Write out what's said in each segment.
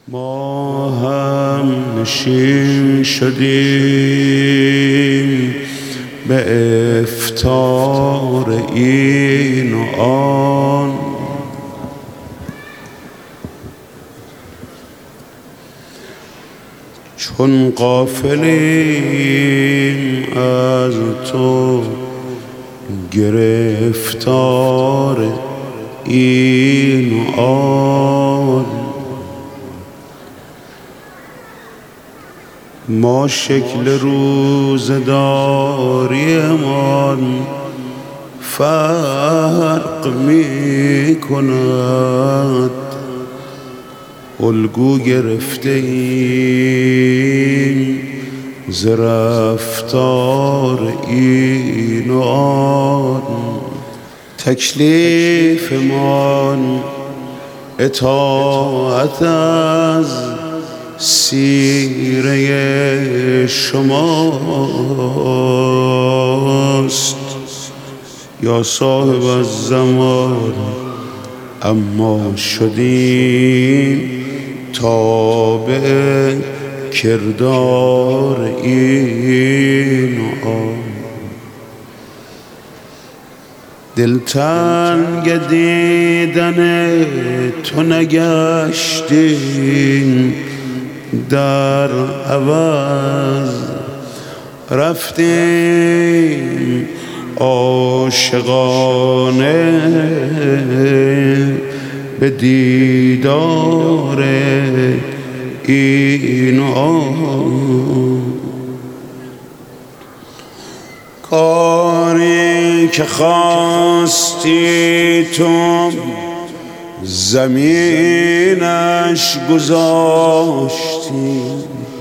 ما هم نشین شدیم به افطار این و آن، چون غافلیم از تو گرفتار این و آن. ما شکل روزداریمان فرق می کند، الگو گرفته ایم ز رفتار این و آن. تکلیفمان اطاعت از سیره شماست یا صاحب الزمان، اما شدیم تابع کردار این و آن. دلتنگ دیدن تو نگشتیم، در عوض رفتیم عاشقانه به دیدار این و آن. کاری که خواستی تو زمینش گذاشتی،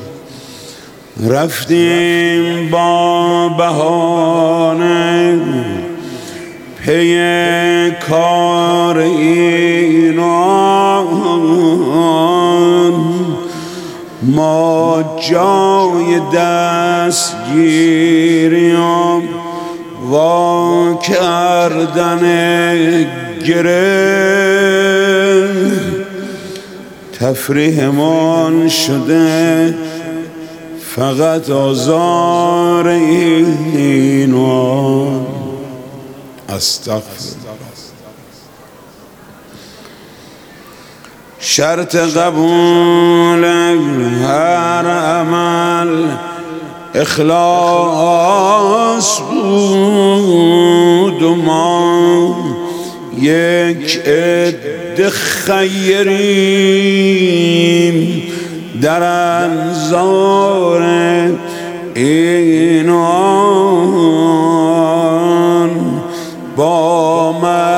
رفتیم با بهانه پی کار این و آن. ما جای دستگیریم وا کردن گره، تفریحمان شده فقط آزار این و آن. استغفر. شرط قبول هر عمل اخلاص بود و ما یک عده خیریم در انظار این و آن. با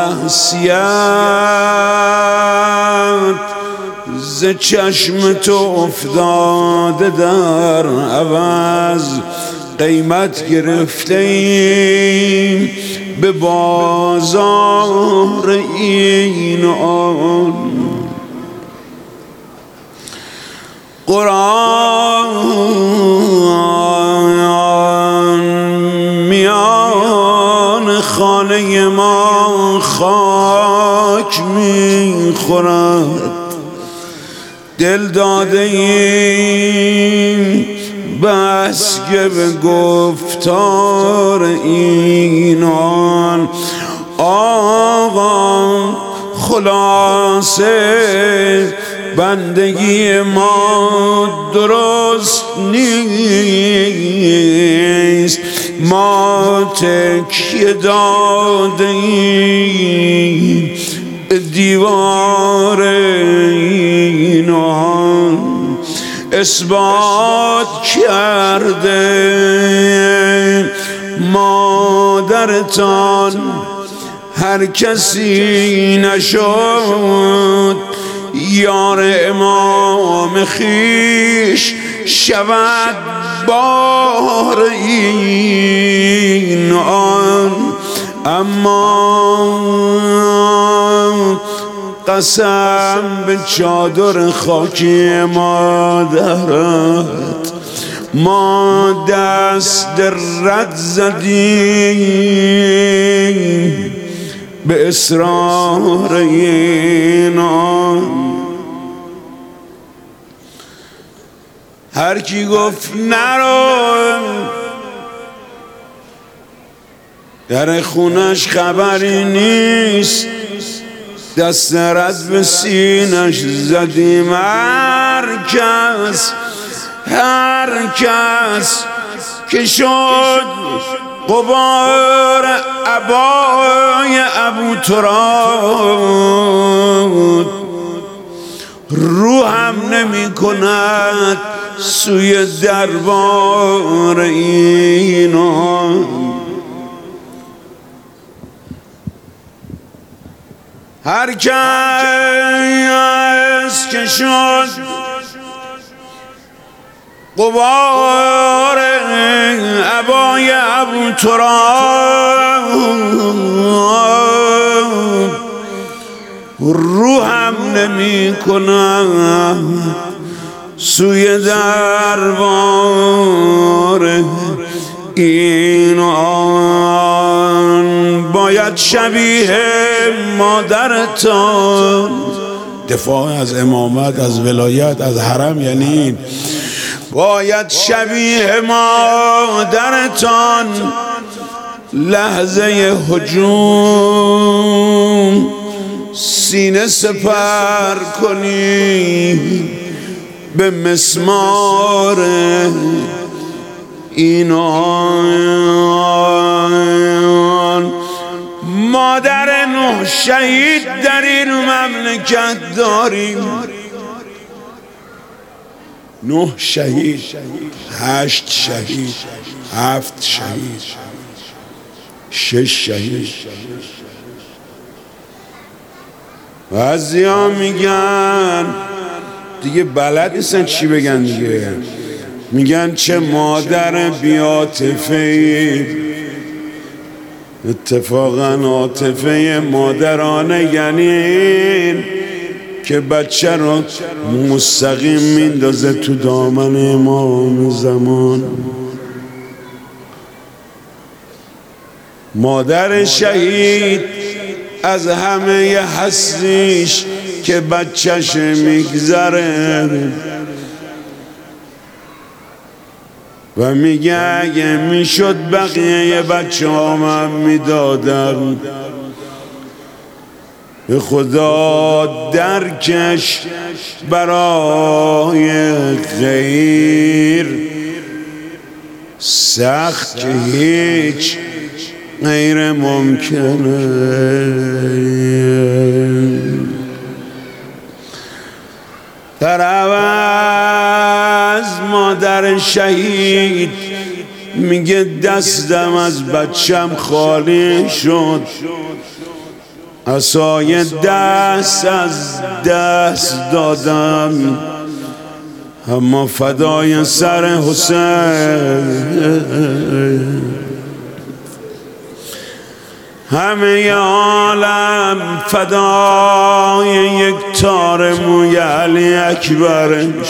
معصیت ز چشم تو افتاده در عوض قیمت گرفته ایم به بازار این و آن. قرآن میان خانه ما خاک میخورد، دل داده ایم بس که به گفتار این و آن. آقا خلاصه بندگی ما درست نیست، ما تکیه داده ایم دیوار این و آن. اثبات کرده مادرتان هر کسی نشد یار امام خویش شود بار این و آن. اما قسم به چادر خاکی مادرت ما دست رد زدیم به اصرار این آن. هر کی گفت نرو در خونش خبری نیست، دست رد به سینش زدیم. هر کس که شد غبار عبای ابو تراب، رو هم نمی کند سوی دربار اینا. هر کس که شد غبار عبای ابو تراب، رو هم نمی کنم سوی دربار این آن. باید شبیه مادرتان، دفاع از امامت، از ولایت، از حرم یعنی این. باید شبیه مادرتان لحظه هجوم سینه سپر کنی به مسمار اینان. مادر 9 شهید در این مملکت داریم. 9 شهید، 8 شهید، 7 شهید، 6 شهید. بعضیا میگن دیگه بلد نیستن چی بگن دیگه، میگن چه مادر بی‌عاطفه‌ای. اتفاقا عاطفه مادرانه یعنی این که بچه رو مستقیم میندازه تو دامن امام زمان. مادر شهید از همه هستیش که بچهش میگذره و میگه اگه میشد بقیه بچه هم میدادم، به خدا درکش برای خیر سخت که هیچ غیر ممکنه. در عوض مادر شهید میگه دستم از بچم خالی شد، عصای دست از دست دادم، اما فدای سر حسین. همه عالم فدای یک تار موی علی اکبرش.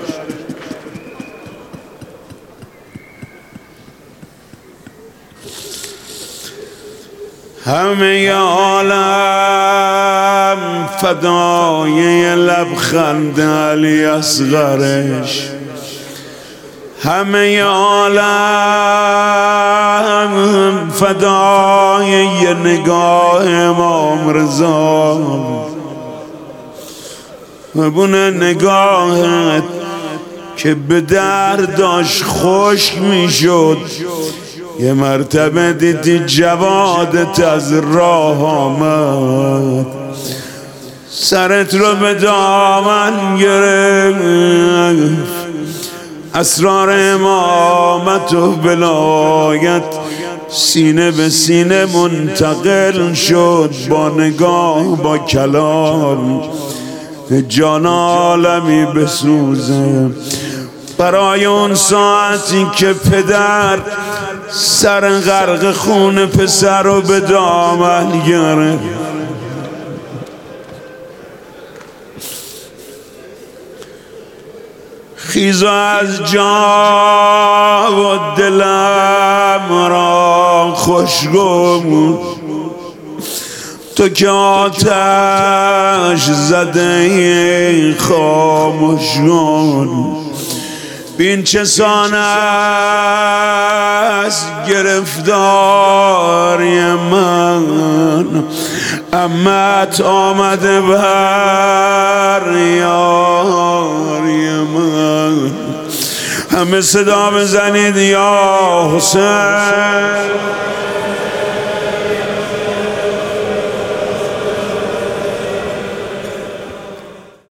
همه عالم فدای لبخند علی اصغرش. همه عالم فدای یه نگاه امام رضا. بونه نگاهت که به درداش خشک میشد، یه مرتبه دیدی جوادت از راه آمد، سرت رو به دامن گرفت، اسرار امامت و ولایت سینه به سینه منتقل شد، با نگاه با کلام جان عالمی بسوزه. برای اون ساعتی که پدر سر غرق خون پسر رو به دامن گرفت، خیزا از جا و دلم را خوشگم، تو که آتش زده خاموش کن. بین چه سان است گرفتاری من، امت آمده بر یاری من. همه صدا بزنید یا حسین.